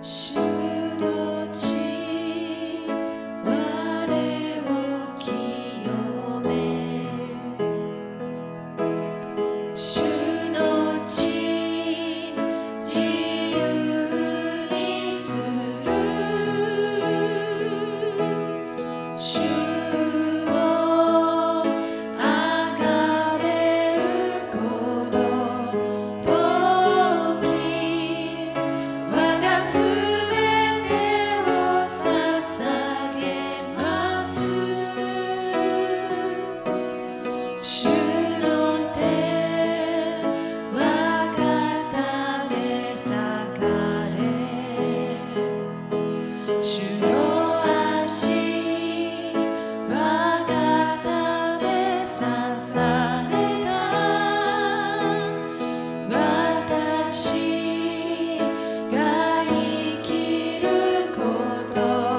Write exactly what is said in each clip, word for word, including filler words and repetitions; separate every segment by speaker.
Speaker 1: 主の血我を清め、主の血自由にする、主をあがめるこの時、我がすべてを捧げます。主の手我がため裂かれ、主の足我がため刺された。私が生きること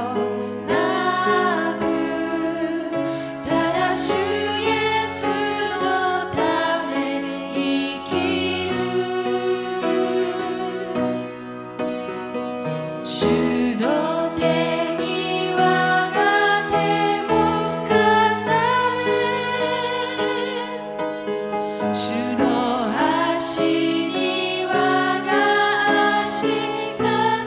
Speaker 1: なく、ただ主イエスのため生きる。主の手に我が手を重ね、主の足に我が足重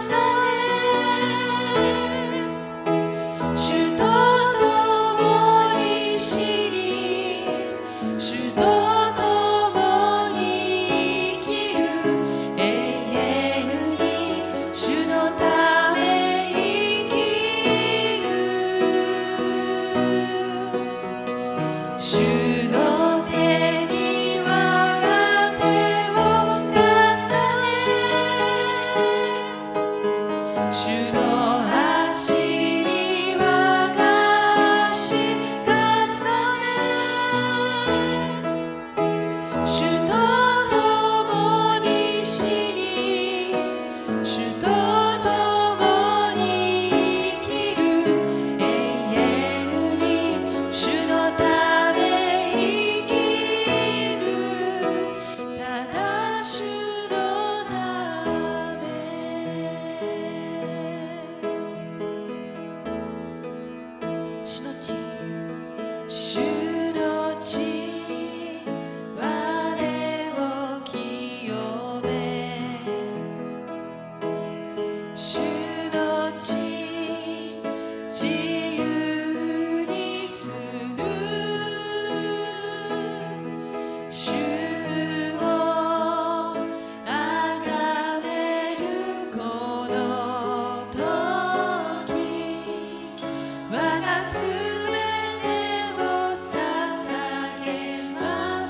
Speaker 1: ね、主と共に死に、主と共に生きる。永遠に主のため生きる。主の手に我が手を重ね、主の足に我が足重ね、主と共に死に、主と共に生きる。永遠に主のため生きる。ただ主のため。主の血、主の血我を清め、主の血自由にする、主をあがめるこの時、我がすべてを捧げます。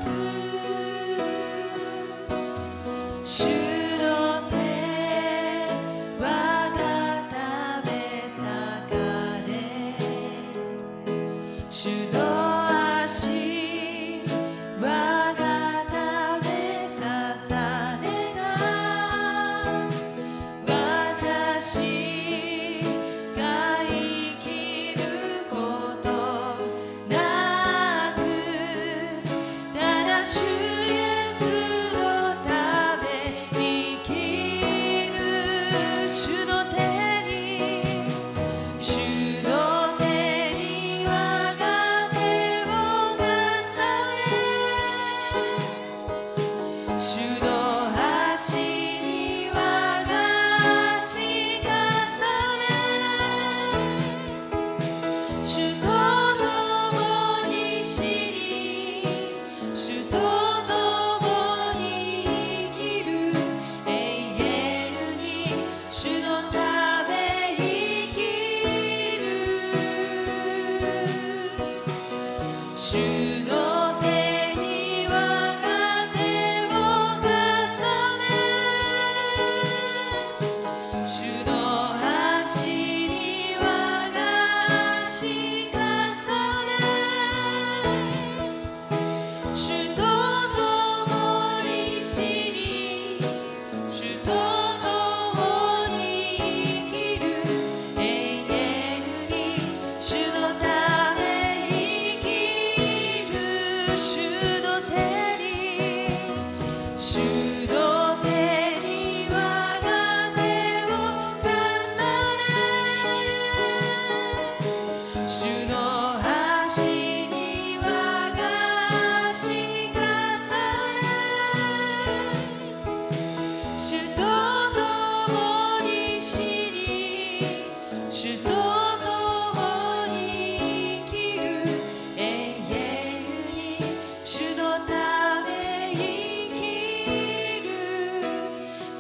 Speaker 1: 主の手我がため裂かれ、主の足我がため刺された。私が生きることなく、ただ主イエスのため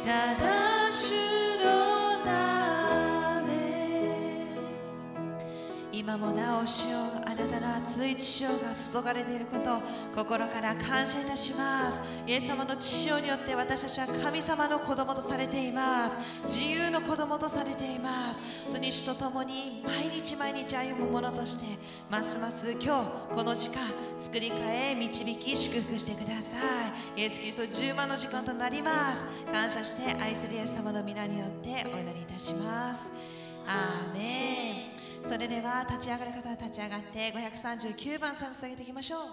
Speaker 1: ただ主の名で。今もなお主よ、あなたの熱い血潮が注がれていることを心から感謝いたします。イエス様の血潮によって私たちは神様の子供とされています。自由の子供とされています。本当に主と共に毎日毎日歩むものとして、ますます今日この時間作り変え導き祝福してください。イエス・キリスト十万の時間となります。感謝して愛するイエス様の皆によってお祈りいたします。アーメン。それでは立ち上がる方は立ち上がってごひゃくさんじゅうきゅうばん賛美捧げていきましょう。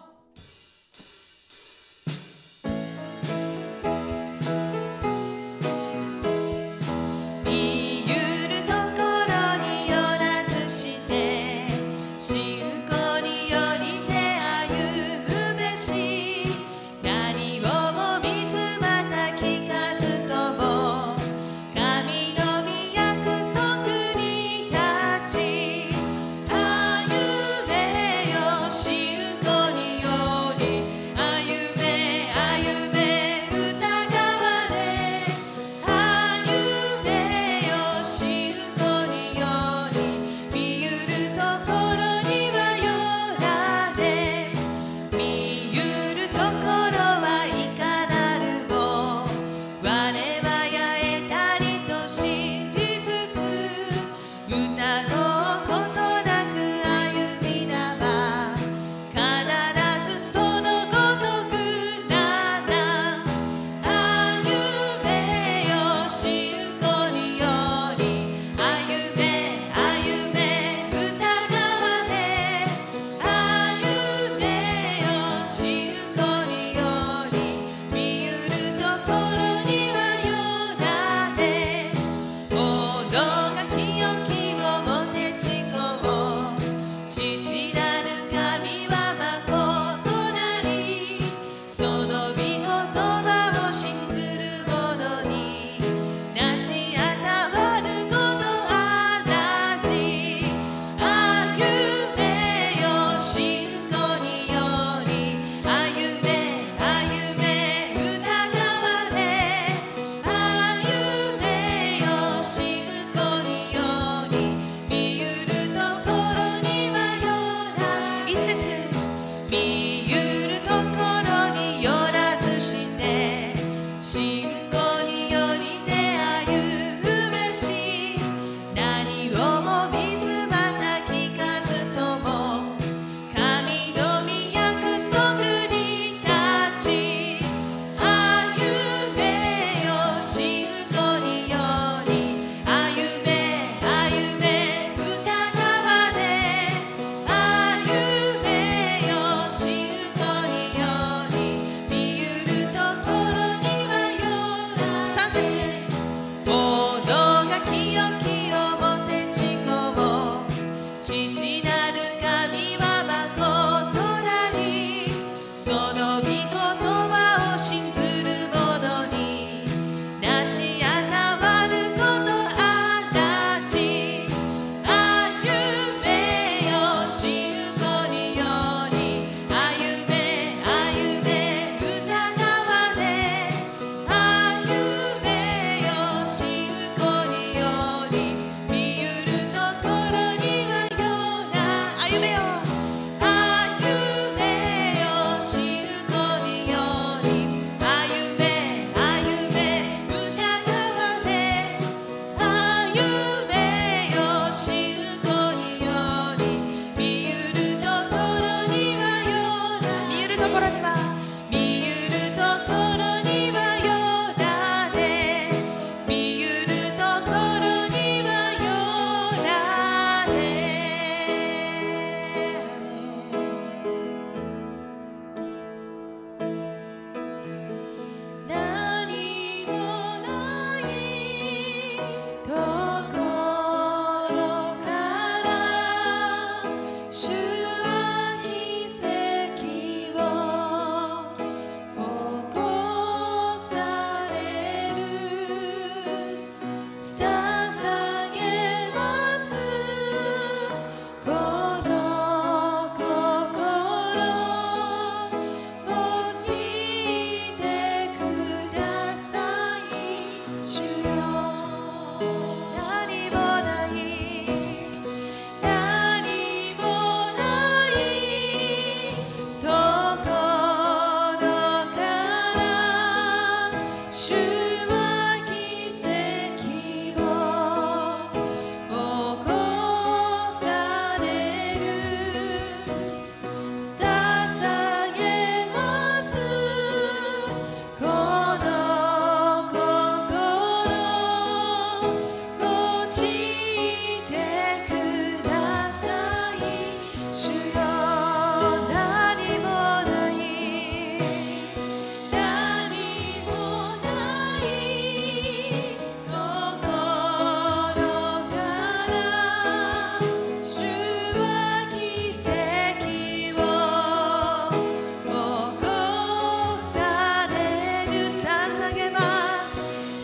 Speaker 2: 「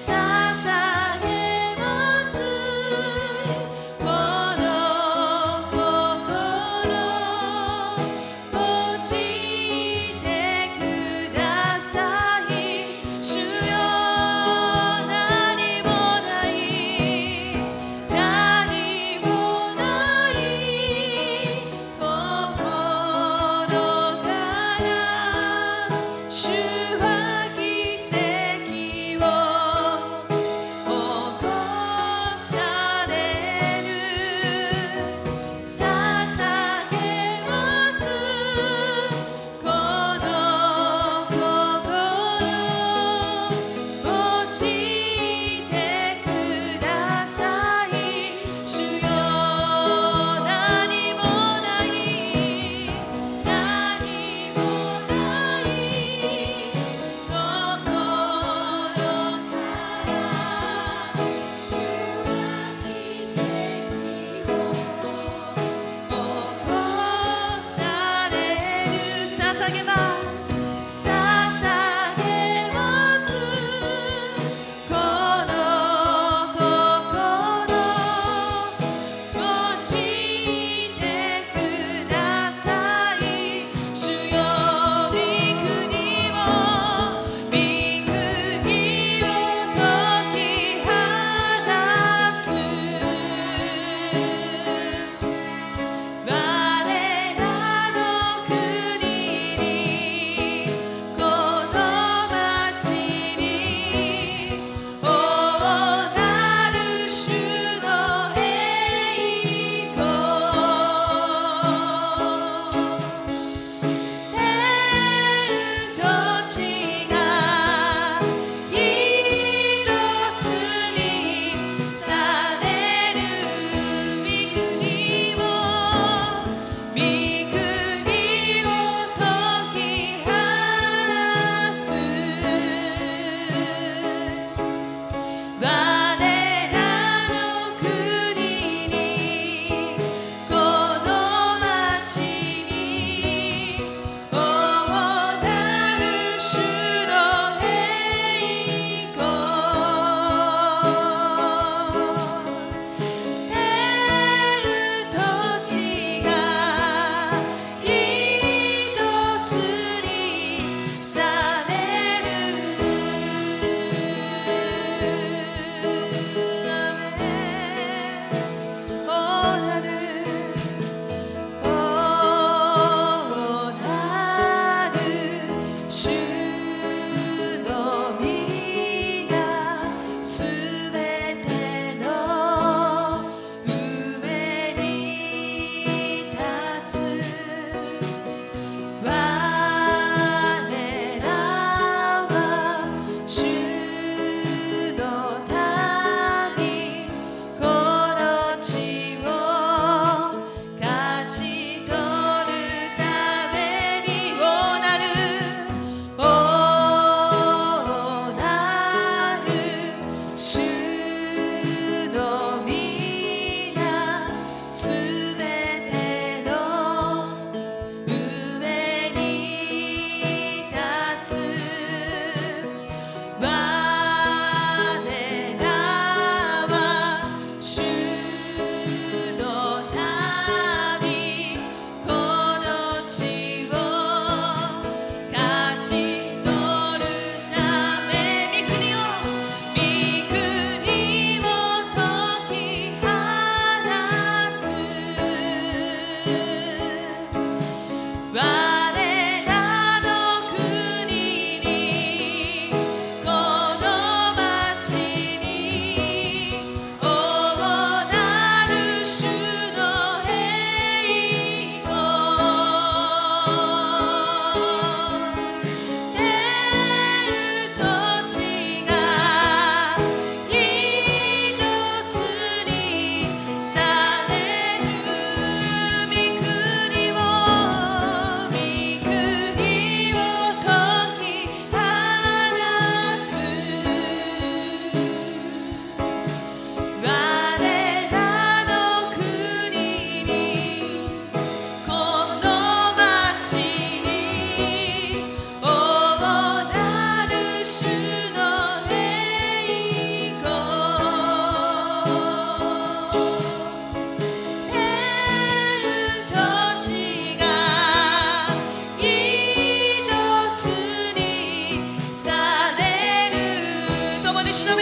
Speaker 1: 勝ち取るため御国を御国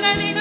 Speaker 1: 何が